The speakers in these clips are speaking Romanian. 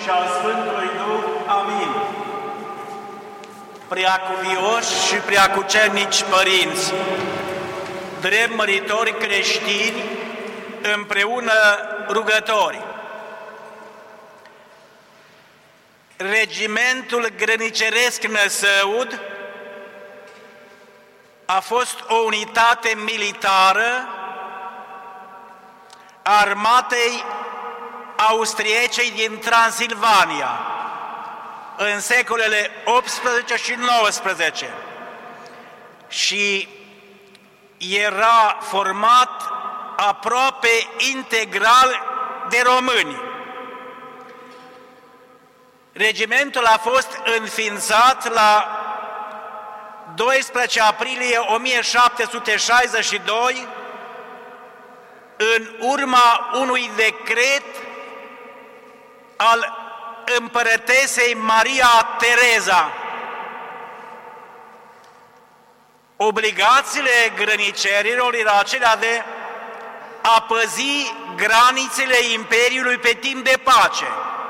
și al Sfântului Duh. Amin. Preacuvioși și preacucernici părinți, drept măritori creștini, împreună rugători. Regimentul grăniceresc Năsăud a fost o unitate militară a armatei austriece din Transilvania în secolele 18 și 19 și era format aproape integral de români. Regimentul a fost înființat la 12 aprilie 1762 în urma unui decret al împărătesei Maria Tereza. Obligațiile grănicerilor erau acelea de a păzi granițele Imperiului pe timp de pace,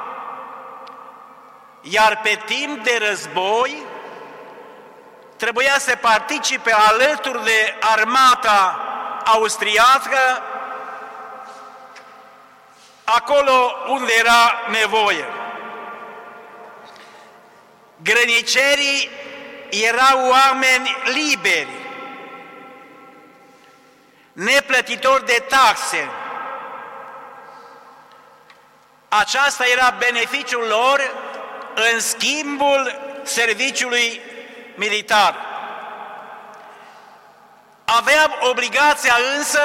iar pe timp de război trebuia să participe alături de armata austriacă acolo unde era nevoie. Grănicerii erau oameni liberi, neplătitori de taxe. Aceasta era beneficiul lor în schimbul serviciului militar. Aveam obligația însă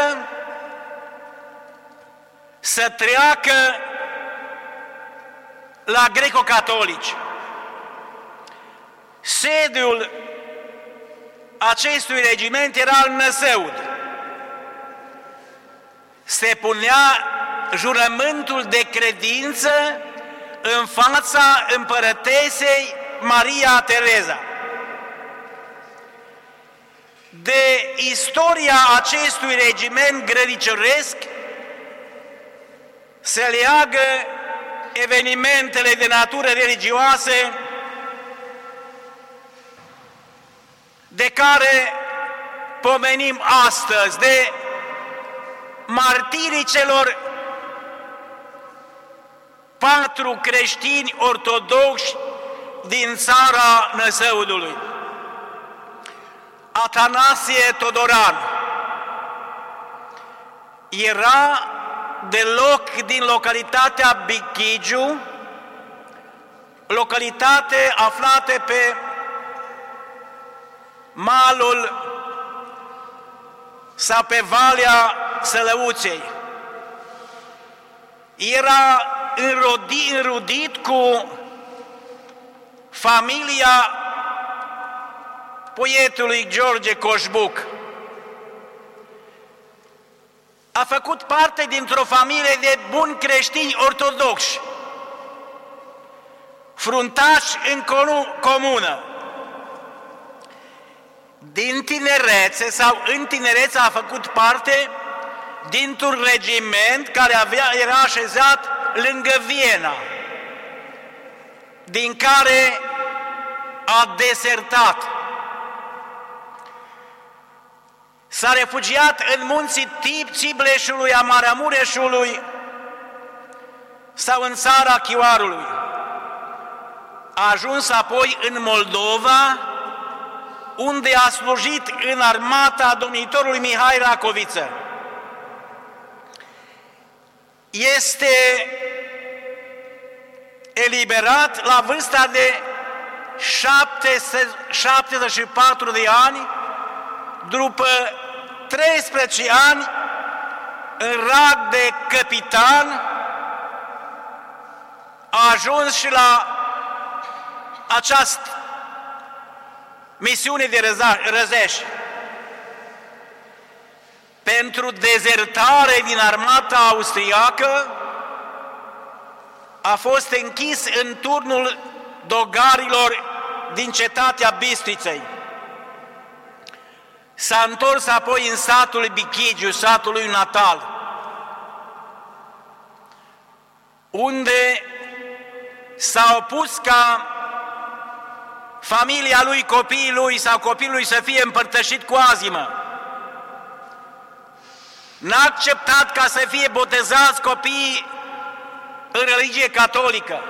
să treacă la greco-catolici. Sediul acestui regiment era în Năsăud. Se punea jurământul de credință în fața împărătesei Maria Tereza. De istoria acestui regiment grăniceresc se leagă evenimentele de natură religioase de care pomenim astăzi, de martirii celor 4 creștini ortodoxi din țara Năsăudului. Atanasie Todoran era deloc din localitatea Bichigiu, localitate aflată pe malul sau pe Valea Sălăuței. Era înrudit cu familia poetului George Coșbuc. A făcut parte dintr-o familie de buni creștini ortodoxi, fruntași în comună. Din tinerețe sau în tinerețe a făcut parte dintr-un regiment care era așezat lângă Viena, din care a desertat. S-a refugiat în munții Cibleșului, a Maramureșului sau în țara Chioarului. A ajuns apoi în Moldova, unde a slujit în armata domnitorului Mihai Racoviță. Este eliberat la vârsta de 74 de ani, după 13 ani în rang de capitan, a ajuns și la această misiune de răzeș. Pentru dezertare din armata austriacă a fost închis în turnul dogarilor din cetatea Bistriței. S-a întors apoi în satul Bichigiu, satul lui natal, unde s-a opus ca familia lui, copiii lui sau copilul lui să fie împărtășit cu azimă. N-a acceptat ca să fie botezați copiii în religie catolică.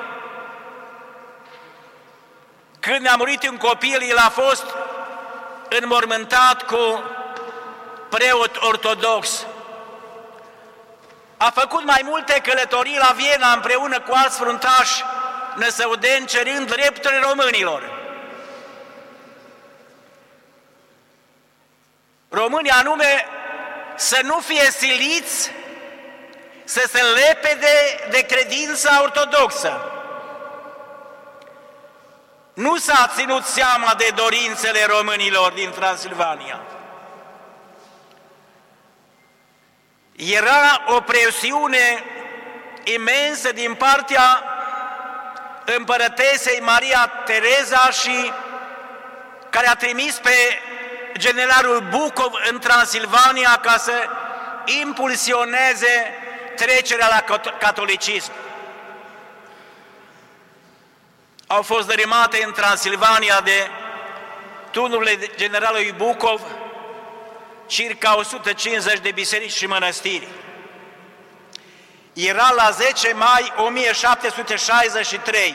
Când a murit un copil, el a fost înmormântat cu preot ortodox. A făcut mai multe călătorii la Viena împreună cu alți fruntași năsăudeni, cerând drepturile românilor. Românii anume să nu fie siliți să se lepede de credința ortodoxă. Nu s-a ținut seama de dorințele românilor din Transilvania. Era o presiune imensă din partea împărătesei Maria Tereza și care a trimis pe generalul Bucov în Transilvania ca să impulsioneze trecerea la catolicism. Au fost dărâmate în Transilvania de tunurile generalului Bucov circa 150 de biserici și mănăstiri. Era la 10 mai 1763,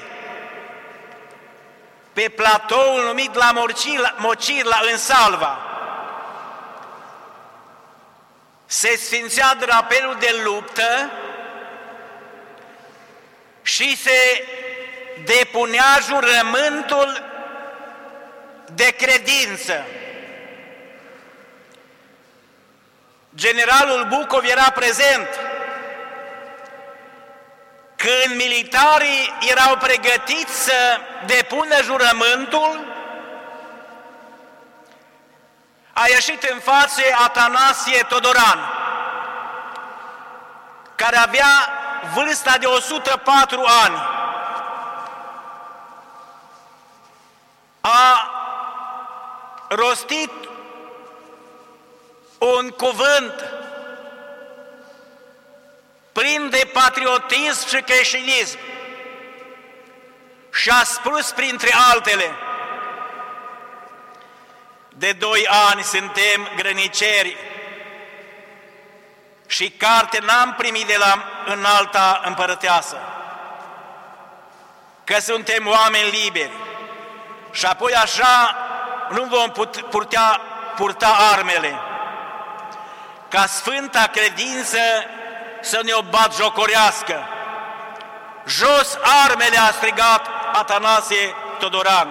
pe platoul numit la Mocirla, în Salva, se sfințea drapelul de luptă și se depunea jurământul de credință. Generalul Bucov era prezent când militarii erau pregătiți să depună jurământul. A ieșit în față Atanasie Todoran, care avea vârsta de 104 ani. A rostit un cuvânt plin de patriotism și creștinism și a spus printre altele: de 2 ani suntem grăniceri și carte n-am primit de la înalta împărăteasă, că suntem oameni liberi și apoi așa nu vom purta armele, ca sfânta credință să ne o batjocorească. Jos armele, a strigat Atanasie Todoran.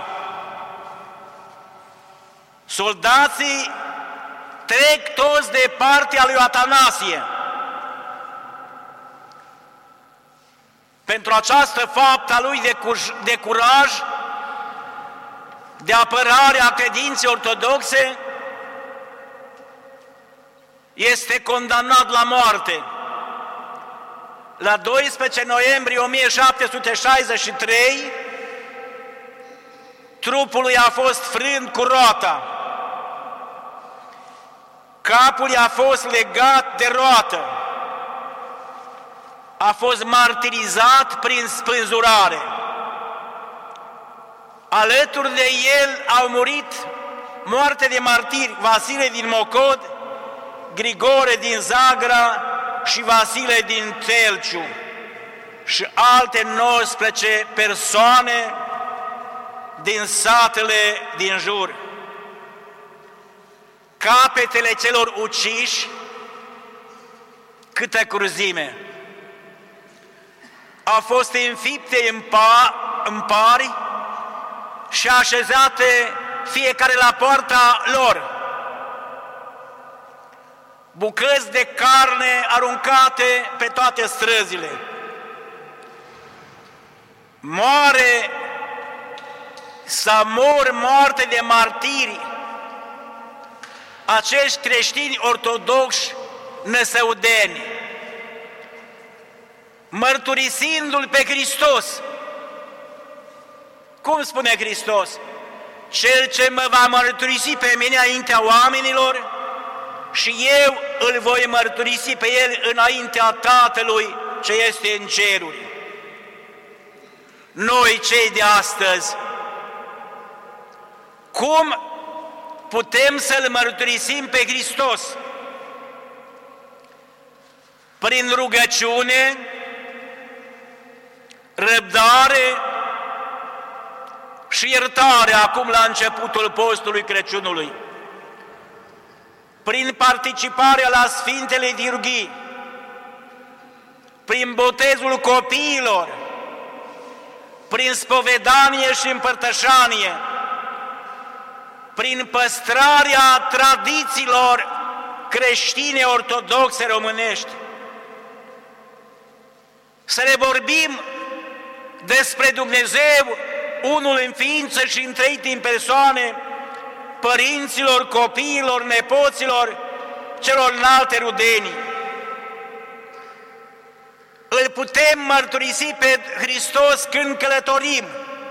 Soldații trec toți de partea lui Atanasie. Pentru această faptă a lui de curaj, de apărare a credinței ortodoxe, este condamnat la moarte. La 12 noiembrie 1763, trupul lui a fost frânt cu roata. Capul i-a fost legat de roată. A fost martirizat prin spânzurare. Alături de el au murit moarte de martiri Vasile din Mocod, Grigore din Zagra și Vasile din Telciu și alte 19 persoane din satele din jur. Capetele celor uciși, câtă cruzime, au fost înfipte în pari și așezate fiecare la poarta lor. Bucăți de carne aruncate pe toate străzile. Moare sau mor moarte de martiri acești creștini ortodoxi năsăudeni, mărturisindu-L pe Hristos. Cum spune Hristos? Cel ce mă va mărturisi pe mine înaintea oamenilor și eu îl voi mărturisi pe el înaintea Tatălui ce este în ceruri. noi cei de astăzi, cum putem să-L mărturisim pe Hristos? Prin rugăciune, răbdare și iertare acum la începutul postului Crăciunului, prin participarea la Sfintele Liturghii, prin botezul copiilor, prin spovedanie și împărtășanie, prin păstrarea tradițiilor creștine ortodoxe românești. Să le vorbim despre Dumnezeu, unul în ființă și întreit în persoane, părinților, copiilor, nepoților, celorlalte rudenii. Îl putem mărturisi pe Hristos când călătorim,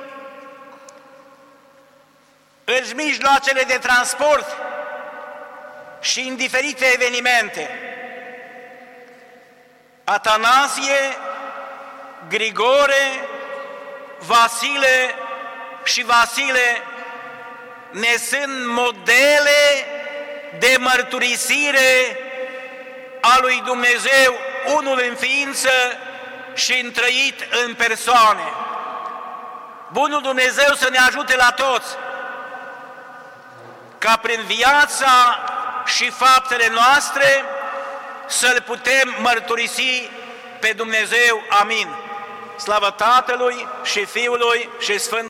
în mijloacele de transport și în diferite evenimente. Atanasie, Grigore, Vasile și Vasile ne sunt modele de mărturisire a lui Dumnezeu, unul în ființă și întrăit în persoane. Bunul Dumnezeu să ne ajute la toți, ca prin viața și faptele noastre să-L putem mărturisi pe Dumnezeu. Amin. Slavă Tatălui și Fiului și Sfântului.